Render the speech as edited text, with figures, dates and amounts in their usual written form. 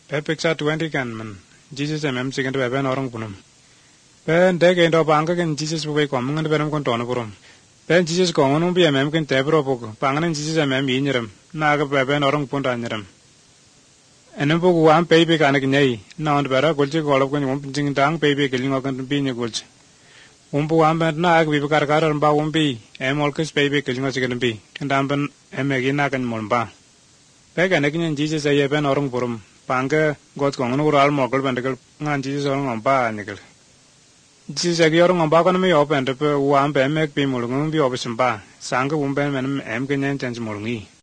Pe picture 20 kan man. Jesus second to ben orang punum. Pen dek endo pangka kan Jesus bukai komengan benam kon tono purum. Pen Jesus kongonum bi kan tebro poko. Panganan Jesus yinyeram. Naga ben orang pun ranyeram. Enem poko wan pebe kanak nyai. Na on bera golche golop kon jing dang pebe keling okan pinya golche. Umpu wan ben na ag bibakar karar mba umpi. Olkes pebe keling okan pi. Kendam ben egina kan molba. Pe kanak nyen Jesus ben orang purum. Pangka God kongon ural mogol bendekel ngan Jesus orang ngompa nikel. Jesus agi orang ngompa kono me open pe wan pe mek pi mulung bi obesempa. Sangka umpen men kenyen chance mulungi.